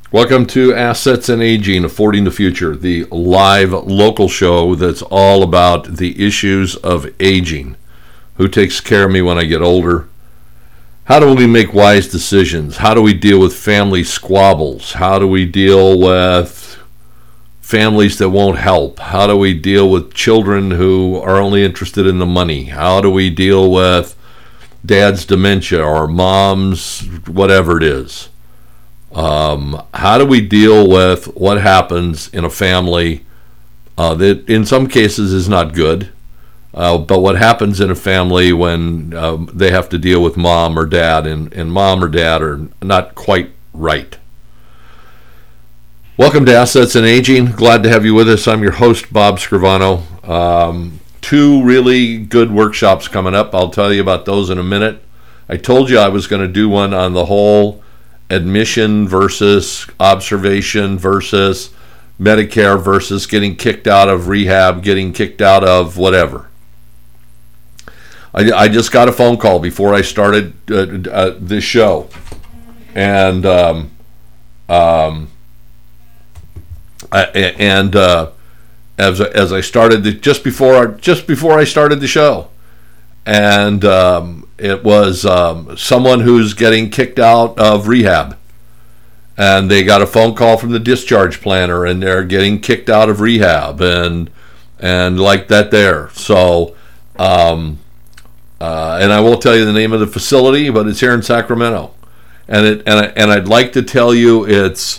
Welcome to Assets and Aging, Affording the Future, the live local show that's all about the issues of aging. Who takes care of me when I get older? How do we make wise decisions? How do we deal with family squabbles? How do we deal with families that won't help? How do we deal with children who are only interested in the money? How do we deal with dad's dementia or mom's whatever it is? How do we deal with what happens in a family that in some cases is not good, but what happens in a family when they have to deal with mom or dad and mom or dad are not quite right? Welcome to Assets and Aging. Glad to have you with us. I'm your host, Bob Scrivano. Two really good workshops coming up. I'll tell you about those in a minute. I told you I was going to do one on the whole admission versus observation versus Medicare versus getting kicked out of rehab, getting kicked out of whatever. I just got a phone call before I started this show, and as I started just before I started the show, and it was someone who's getting kicked out of rehab, and they got a phone call from the discharge planner, and they're getting kicked out of rehab, and like that there. So, and I won't tell you the name of the facility, but it's here in Sacramento, and I'd like to tell you it's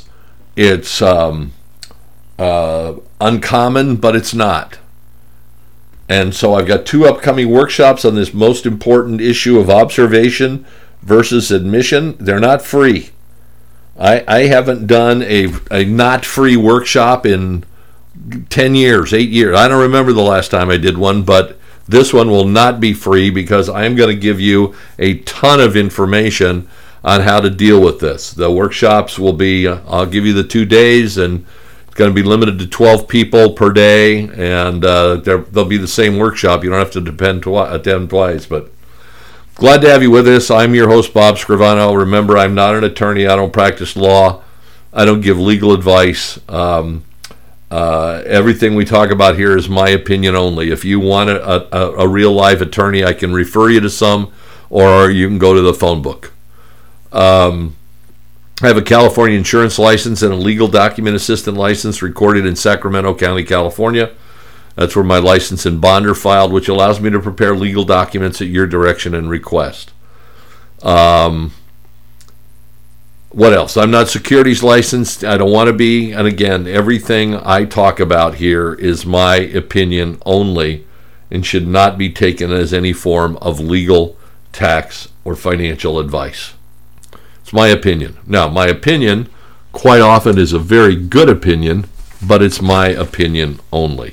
uncommon, but it's not. And so I've got two upcoming workshops on this most important issue of observation versus admission. They're not free. I haven't done a not free workshop in 10 years, 8 years. I don't remember the last time I did one, but this one will not be free because I'm going to give you a ton of information on how to deal with this. The workshops will be, I'll give you the 2 days, and going to be limited to 12 people per day, and they'll be the same workshop. You don't have to attend twice, but glad to have you with us. I'm your host, Bob Scrivano. Remember, I'm not an attorney. I don't practice law. I don't give legal advice. Everything we talk about here is my opinion only. If you want a real live attorney, I can refer you to some, or you can go to the phone book. I have a California insurance license and a legal document assistant license recorded in Sacramento County, California. That's where my license and bond are filed, which allows me to prepare legal documents at your direction and request. What else? I'm not securities licensed. I don't want to be. And again, everything I talk about here is my opinion only and should not be taken as any form of legal, tax, or financial advice. It's my opinion. Now, my opinion quite often is a very good opinion, but it's my opinion only.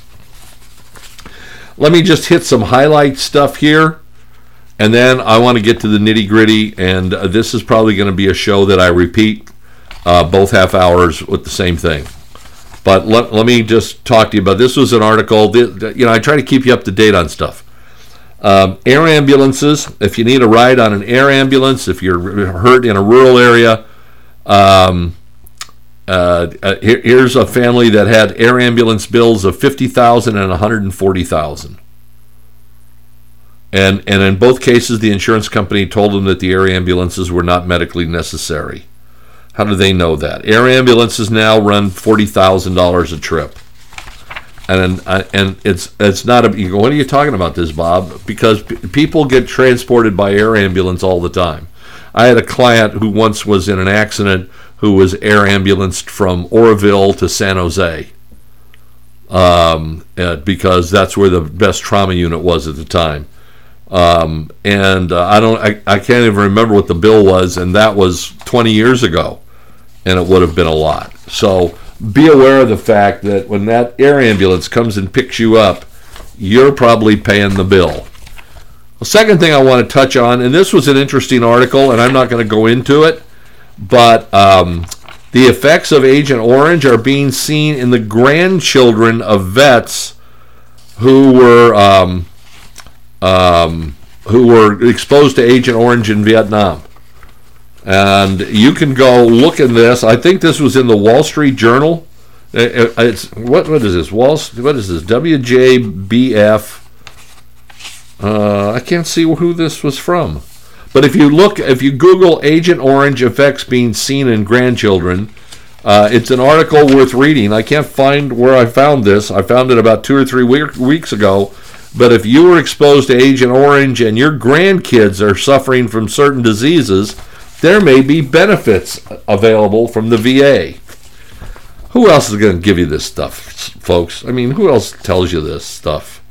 Let me just hit some highlight stuff here, and then I want to get to the nitty-gritty, and this is probably going to be a show that I repeat both half hours with the same thing. But let me just talk to you about this. Was an article, I try to keep you up to date on stuff. Air ambulances, if you need a ride on an air ambulance, if you're hurt in a rural area, here's a family that had air ambulance bills of $50,000 and $140,000. And in both cases, the insurance company told them that the air ambulances were not medically necessary. How do they know that? Air ambulances now run $40,000 a trip. And it's not a, you go, what are you talking about this, Bob? Because people get transported by air ambulance all the time. I had a client who once was in an accident who was air ambulanced from Oroville to San Jose because that's where the best trauma unit was at the time. I can't even remember what the bill was, and that was 20 years ago, and it would have been a lot. So be aware of the fact that when that air ambulance comes and picks you up, you're probably paying the bill. The second thing I want to touch on, and this was an interesting article, and I'm not going to go into it, but the effects of Agent Orange are being seen in the grandchildren of vets who were exposed to Agent Orange in Vietnam. And you can go look at this. I think this was in the Wall Street Journal. It's what is this? What is this? WJBF. I can't see who this was from. But if you Google Agent Orange effects being seen in grandchildren, it's an article worth reading. I can't find where I found this. I found it about 2 or 3 weeks ago. But if you were exposed to Agent Orange and your grandkids are suffering from certain diseases, there may be benefits available from the VA. Who else is going to give you this stuff, folks? I mean, who else tells you this stuff?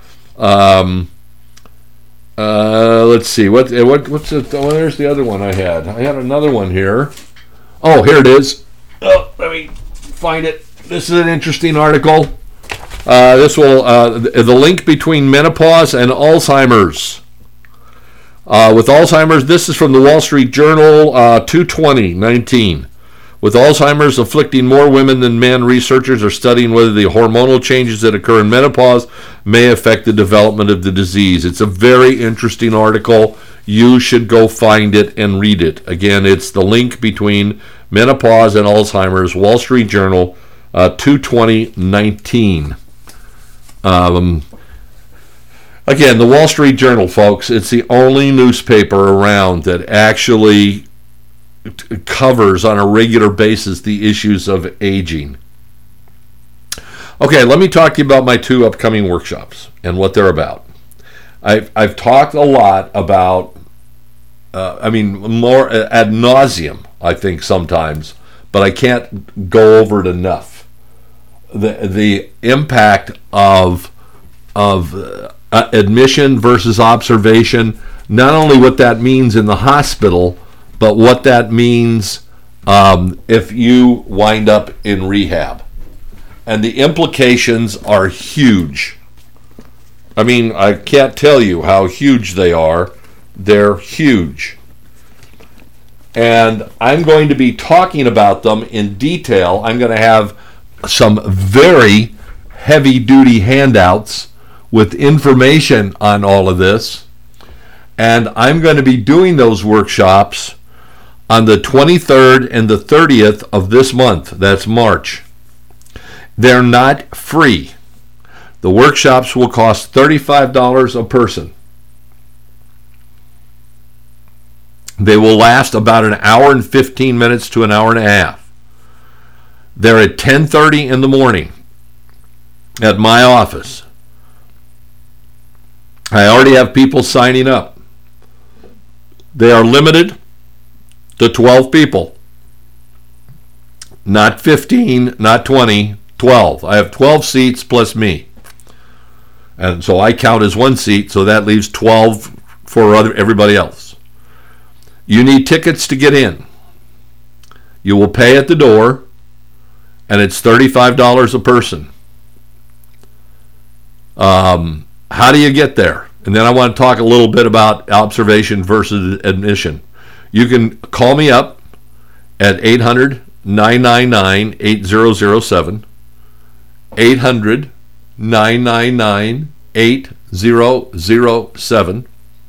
Let's see. What's it? Oh, there's the other one I had. I had another one here. Oh, here it is. Oh, let me find it. This is an interesting article. This will the link between menopause and Alzheimer's. With Alzheimer's, this is from the Wall Street Journal, 2/20/19. With Alzheimer's afflicting more women than men, researchers are studying whether the hormonal changes that occur in menopause may affect the development of the disease. It's a very interesting article. You should go find it and read it. Again, it's the link between menopause and Alzheimer's, Wall Street Journal, 2/20/19. Again, the Wall Street Journal, folks, it's the only newspaper around that actually covers on a regular basis the issues of aging. Okay, let me talk to you about my 2 upcoming workshops and what they're about. I've talked a lot about, more ad nauseum, I think sometimes, but I can't go over it enough. The impact of admission versus observation, not only what that means in the hospital, but what that means if you wind up in rehab. And the implications are huge. I mean, I can't tell you how huge they are. They're huge. And I'm going to be talking about them in detail. I'm going to have some very heavy-duty handouts with information on all of this. And I'm going to be doing those workshops on the 23rd and the 30th of this month. That's March. They're not free. The workshops will cost $35 a person. They will last about an hour and 15 minutes to an hour and a half. They're at 10:30 in the morning at my office. I already have people signing up. They are limited to 12 people. Not 15, not 20, 12. I have 12 seats plus me. And so I count as one seat, so that leaves 12 for everybody else. You need tickets to get in. You will pay at the door, and it's $35 a person. How do you get there? And then I want to talk a little bit about observation versus admission. You can call me up at 800-999-8007, 800-999-8007,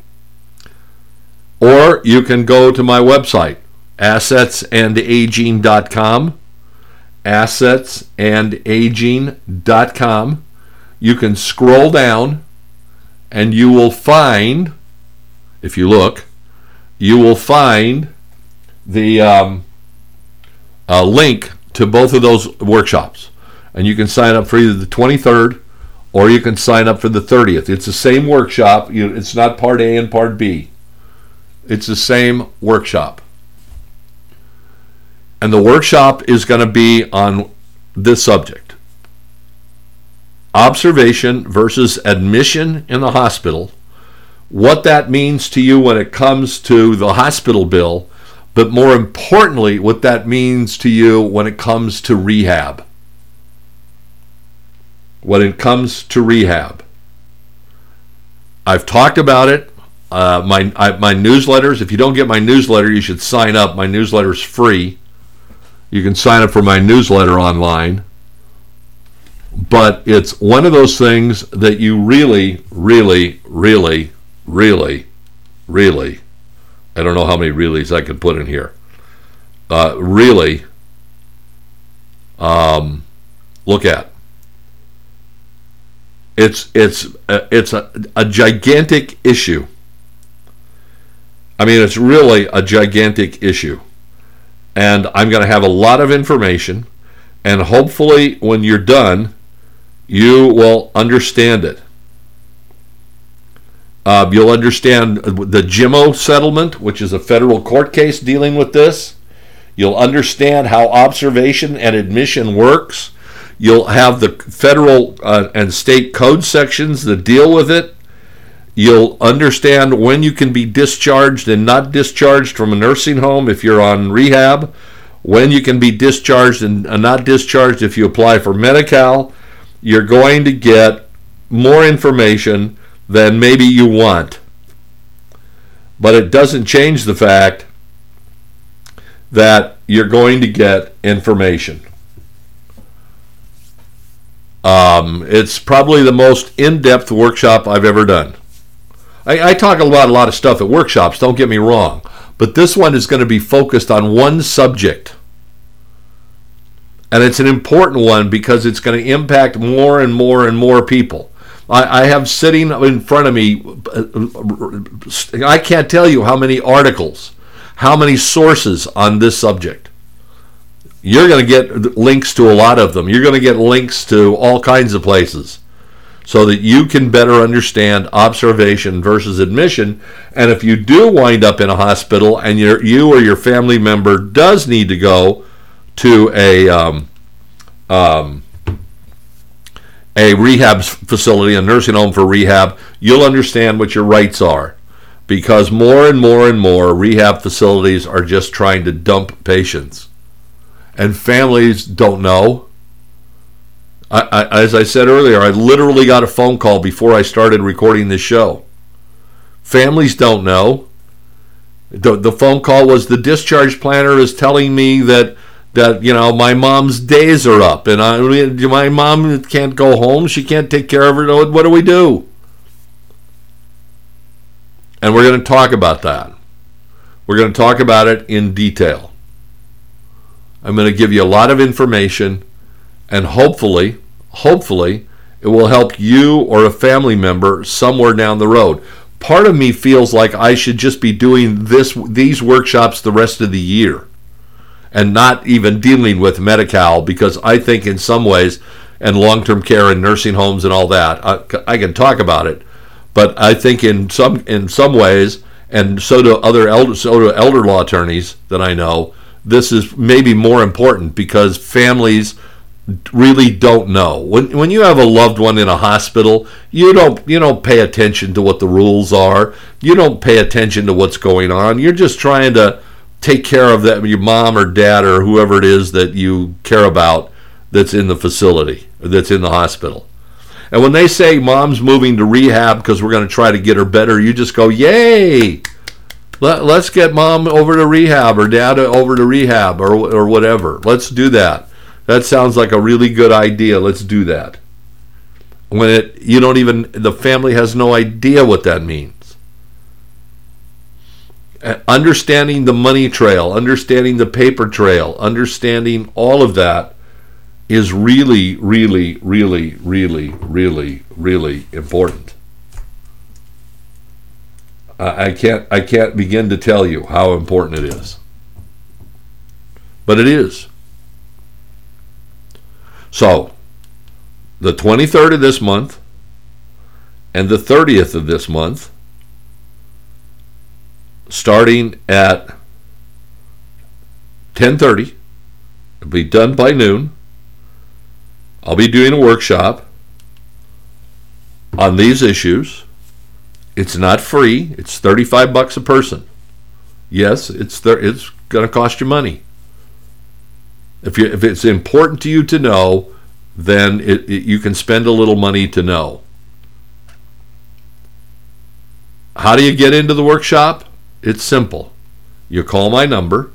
or you can go to my website, assetsandaging.com, assetsandaging.com. You can scroll down and you will find, if you look, you will find the link to both of those workshops. And you can sign up for either the 23rd or you can sign up for the 30th. It's the same workshop. It's not part A and part B. It's the same workshop. And the workshop is going to be on this subject: observation versus admission in the hospital, what that means to you when it comes to the hospital bill, but more importantly, what that means to you when it comes to rehab. When it comes to rehab. I've talked about it. My newsletters, if you don't get my newsletter, you should sign up. My newsletter is free. You can sign up for my newsletter online. But it's one of those things that you really, really, really, really, really I don't know how many reallys I can put in here. Really, look at. It's a gigantic issue. I mean, it's really a gigantic issue. And I'm going to have a lot of information, and hopefully when you're done, you will understand it. You'll understand the Jimmo settlement, which is a federal court case dealing with this. You'll understand how observation and admission works. You'll have the federal and state code sections that deal with it. You'll understand when you can be discharged and not discharged from a nursing home if you're on rehab, when you can be discharged and not discharged if you apply for Medi-Cal. You're going to get more information than maybe you want. But it doesn't change the fact that you're going to get information. It's probably the most in-depth workshop I've ever done. I talk about a lot of stuff at workshops, don't get me wrong, but this one is going to be focused on one subject. And it's an important one because it's going to impact more and more and more people. I have sitting in front of me, I can't tell you how many articles, how many sources on this subject. You're going to get links to a lot of them. You're going to get links to all kinds of places so that you can better understand observation versus admission. And if you do wind up in a hospital and you or your family member does need to go to a rehab facility, a nursing home for rehab, you'll understand what your rights are. Because more and more and more rehab facilities are just trying to dump patients. And families don't know. As I said earlier, I literally got a phone call before I started recording this show. Families don't know. The phone call was, the discharge planner is telling me that my mom's days are up, and my mom can't go home. She can't take care of her. What do we do? And we're going to talk about that. We're going to talk about it in detail. I'm going to give you a lot of information, and hopefully, it will help you or a family member somewhere down the road. Part of me feels like I should just be doing these workshops the rest of the year and not even dealing with Medi-Cal, because I think in some ways, and long-term care and nursing homes and all that, I can talk about it, but I think in some ways, and so do elder law attorneys that I know, this is maybe more important because families really don't know. When you have a loved one in a hospital, you don't pay attention to what the rules are. You don't pay attention to what's going on. You're just trying to take care of your mom or dad or whoever it is that you care about that's in the facility, that's in the hospital. And when they say mom's moving to rehab because we're going to try to get her better, you just go, yay! Let's get mom over to rehab or dad over to rehab or whatever. Let's do that. That sounds like a really good idea. Let's do that. When the family has no idea what that means. Understanding the money trail, understanding the paper trail, understanding all of that is really, really, really, really, really, really important. I can't begin to tell you how important it is. But it is. So, the 23rd of this month and the 30th of this month, starting at 10:30, it'll be done by noon. I'll be doing a workshop on these issues. It's not free. It's $35 a person. Yes, it's going to cost you money. If it's important to you to know, then you can spend a little money to know. How do you get into the workshop? It's simple. You call my number,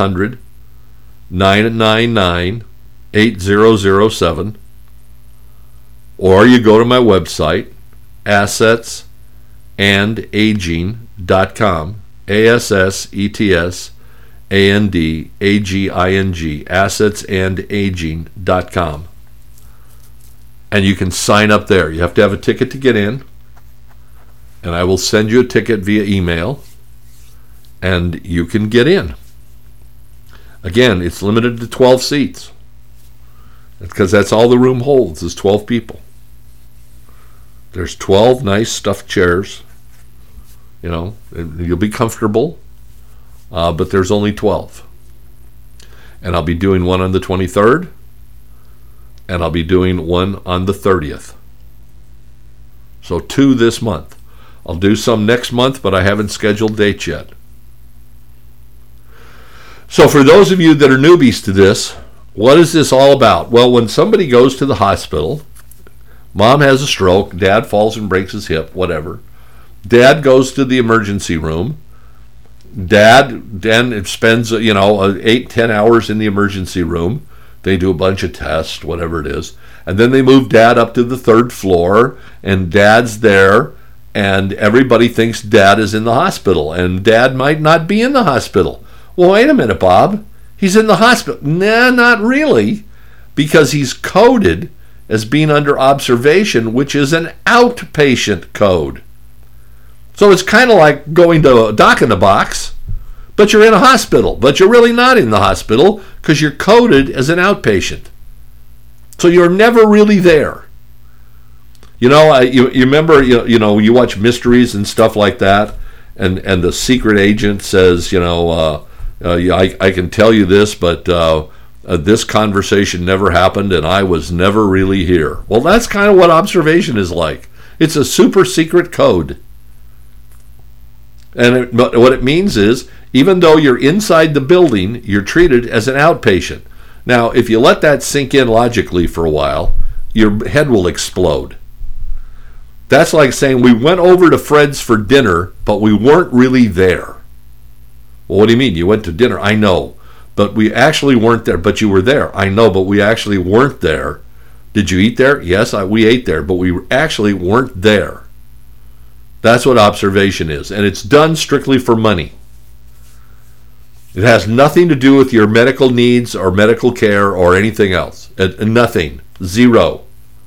800-999-8007, or you go to my website, assetsandaging.com, ASSETSANDAGING, assetsandaging.com. And you can sign up there. You have to have a ticket to get in, and I will send you a ticket via email, and you can get in. Again, it's limited to 12 seats, because that's all the room holds is 12 people. There's 12 nice stuffed chairs. You'll be comfortable, but there's only 12. And I'll be doing one on the 23rd, and I'll be doing one on the 30th. So 2 this month. I'll do some next month, but I haven't scheduled dates yet. So for those of you that are newbies to this, what is this all about? Well, when somebody goes to the hospital, mom has a stroke, dad falls and breaks his hip, whatever. Dad goes to the emergency room. Dad then spends 8-10 hours in the emergency room. They do a bunch of tests, whatever it is. And then they move Dad up to the 3rd floor, and Dad's there, and everybody thinks Dad is in the hospital, and Dad might not be in the hospital. Well, wait a minute, Bob. He's in the hospital. Nah, not really, because he's coded as being under observation, which is an outpatient code. So it's kind of like going to a Doc in the Box, but you're in a hospital, but you're really not in the hospital because you're coded as an outpatient. So you're never really there. You remember, you watch mysteries and stuff like that, and the secret agent says, I can tell you this, but this conversation never happened, and I was never really here. Well, that's kind of what observation is like. It's a super secret code. And what it means is, even though you're inside the building, you're treated as an outpatient. Now, if you let that sink in logically for a while, your head will explode. That's like saying we went over to Fred's for dinner, but we weren't really there. Well, what do you mean? You went to dinner? I know, but we actually weren't there. But you were there. I know, but we actually weren't there. Did you eat there? Yes, we ate there, but we actually weren't there. That's what observation is, and it's done strictly for money. It has nothing to do with your medical needs or medical care or anything else. Nothing. Zero.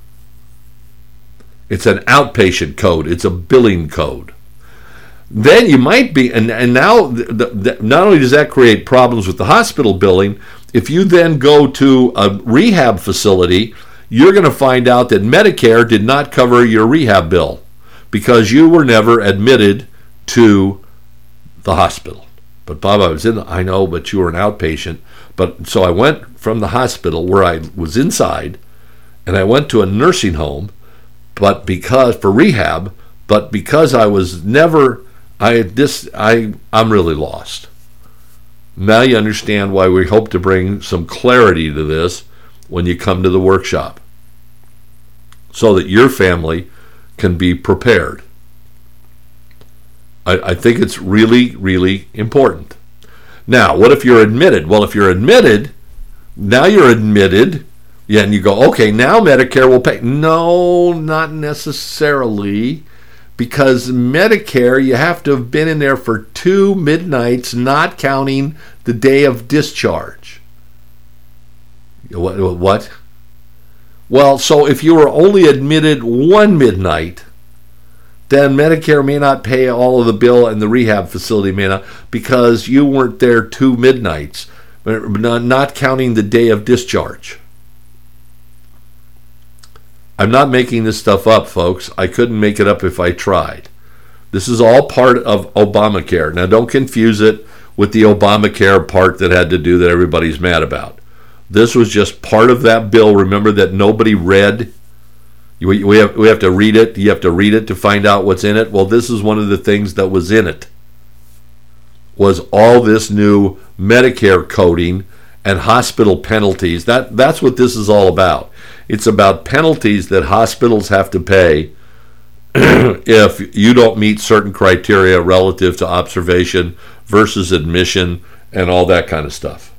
It's an outpatient code. It's a billing code. Then you might be, and now not only does that create problems with the hospital billing, if you then go to a rehab facility, you're going to find out that Medicare did not cover your rehab bill because you were never admitted to the hospital. But Bob, I know, but you were an outpatient. But so I went from the hospital where I was inside, and I went to a nursing home, for rehab, but because I was never, I'm really lost. Now you understand why we hope to bring some clarity to this when you come to the workshop, so that your family can be prepared. I think it's really, really important. Now, what if you're admitted? Well, if you're admitted, now you're admitted, yeah, and you go, okay, now Medicare will pay. No, not necessarily, because Medicare, you have to have been in there for 2 midnights, not counting the day of discharge. What? Well, so if you were only admitted 1 midnight, then Medicare may not pay all of the bill and the rehab facility may not, because you weren't there 2 midnights, not counting the day of discharge. I'm not making this stuff up, folks. I couldn't make it up if I tried. This is all part of Obamacare. Now, don't confuse it with the Obamacare part that had to do that everybody's mad about. This was just part of that bill. Remember that nobody read. We have to read it. You have to read it to find out what's in it. Well, this is one of the things that was in it, was all this new Medicare coding and hospital penalties. That's what this is all about. It's about penalties that hospitals have to pay if you don't meet certain criteria relative to observation versus admission and all that kind of stuff.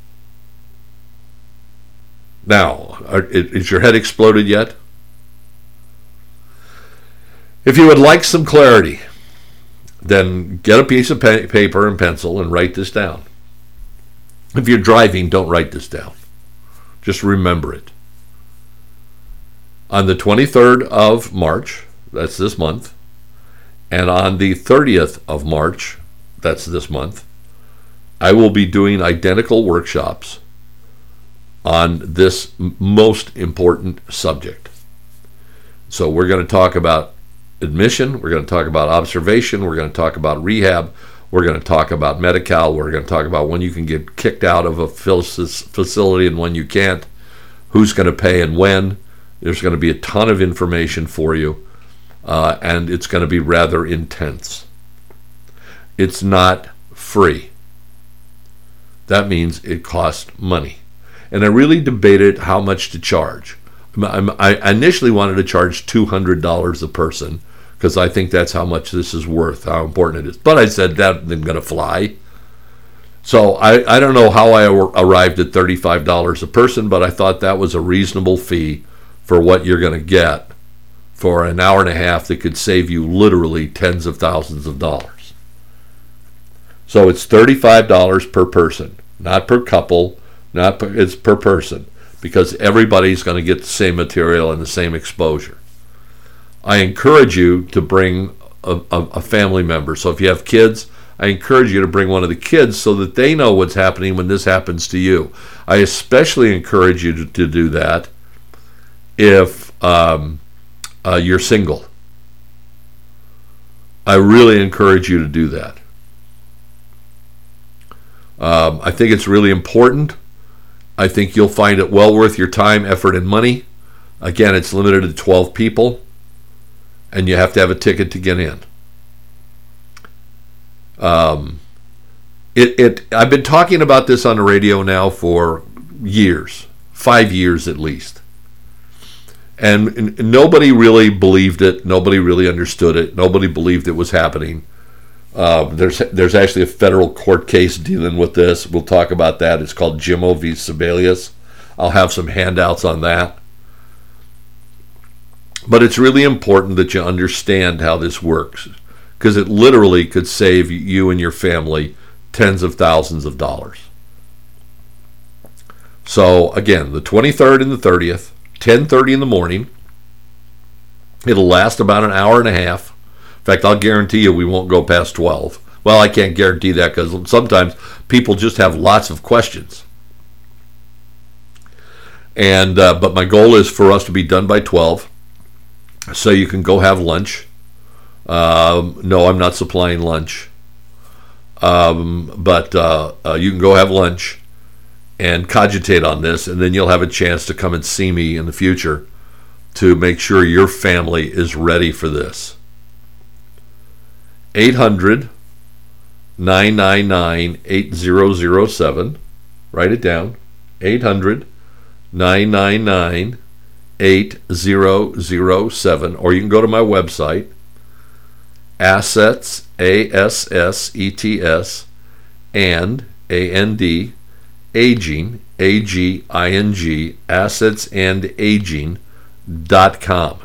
Now, is your head exploded yet? If you would like some clarity, then get a piece of paper and pencil and write this down. If you're driving, don't write this down. Just remember it. On the 23rd of March, that's this month, and on the 30th of March, that's this month, I will be doing identical workshops on this most important subject. So we're going to talk about admission, we're going to talk about observation, we're going to talk about rehab, we're going to talk about Medi-Cal, we're going to talk about when you can get kicked out of a facility and when you can't, who's going to pay and when. There's going to be a ton of information for you, and it's going to be rather intense. It's not free. That means it costs money. And I really debated how much to charge. I initially wanted to charge $200 a person because I think that's how much this is worth, how important it is. But I said that isn't going to fly. So I don't know how I arrived at $35 a person, but I thought that was a reasonable fee for what you're going to get for an hour and a half that could save you literally tens of thousands of dollars. So it's $35 per person, not per couple, it's per person, because everybody's going to get the same material and the same exposure. I encourage you to bring a family member. So if you have kids, I encourage you to bring one of the kids so that they know what's happening when this happens to you. I especially encourage you to do that if you're single. I really encourage you to do that. I think it's really important. I think you'll find it well worth your time, effort, and money. Again, it's limited to 12 people, and you have to have a ticket to get in. I've been talking about this on the radio now for years, 5 years at least. And nobody really believed it. Nobody really understood it. Nobody believed it was happening. There's actually a federal court case dealing with this. We'll talk about that. It's called Jimmo v. Sebelius. I'll have some handouts on that. But it's really important that you understand how this works, because it literally could save you and your family tens of thousands of dollars. So again, the 23rd and the 30th, 10:30 in the morning. It'll last about an hour and a half. In fact, I'll guarantee you we won't go past 12. Well, I can't guarantee that because sometimes people just have lots of questions. And but my goal is for us to be done by 12, so you can go have lunch. No, I'm not supplying lunch, but you can go have lunch and cogitate on this, and then you'll have a chance to come and see me in the future to make sure your family is ready for this. 800-999-8007. Write it down. 800-999-8007. Or you can go to my website, Assets, ASSETS, and AND, Aging, AGING, AssetsAndAging.com.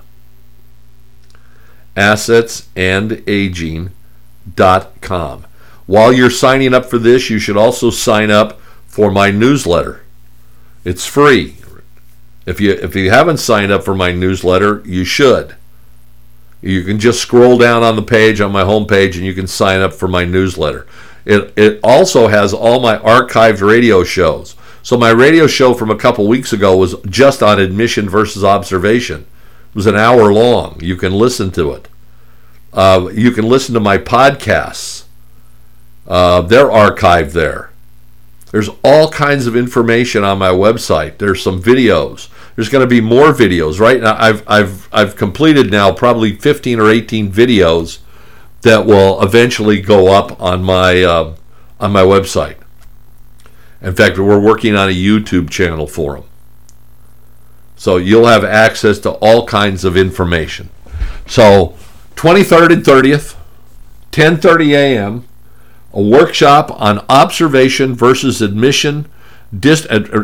Assetsandaging.com. While you're signing up for this, you should also sign up for my newsletter. It's free. If you haven't signed up for my newsletter, you should. You can just scroll down on the page on my homepage and you can sign up for my newsletter. It also has all my archived radio shows. So my radio show from a couple weeks ago was just on admission versus observation. It was an hour long. You can listen to it. You can listen to my podcasts. They're archived there. There's all kinds of information on my website. There's some videos. There's going to be more videos. Right now, I've completed now probably 15 or 18 videos that will eventually go up on my website. In fact, we're working on a YouTube channel for them. So you'll have access to all kinds of information. So 23rd and 30th, 10:30 a.m., a workshop on observation versus admission,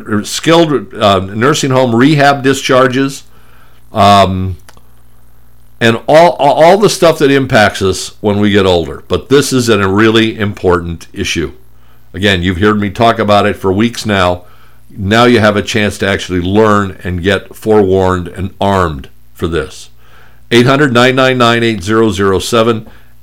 skilled nursing home rehab discharges, and all the stuff that impacts us when we get older. But this is a really important issue. Again, you've heard me talk about it for weeks now. Now you have a chance to actually learn and get forewarned and armed for this. 800-999-8007,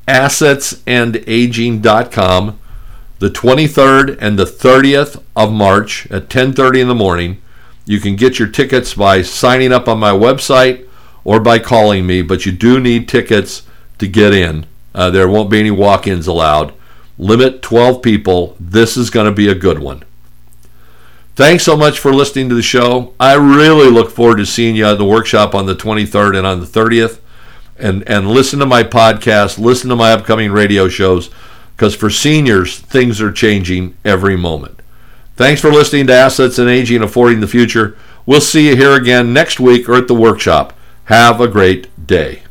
assetsandaging.com. The 23rd and the 30th of March at 10:30 in the morning. You can get your tickets by signing up on my website or by calling me, but you do need tickets to get in. There won't be any walk-ins allowed. Limit 12 people. This is going to be a good one. Thanks so much for listening to the show. I really look forward to seeing you at the workshop on the 23rd and on the 30th. And listen to my podcast, listen to my upcoming radio shows, because for seniors, things are changing every moment. Thanks for listening to Assets and Aging, Affording the Future. We'll see you here again next week or at the workshop. Have a great day.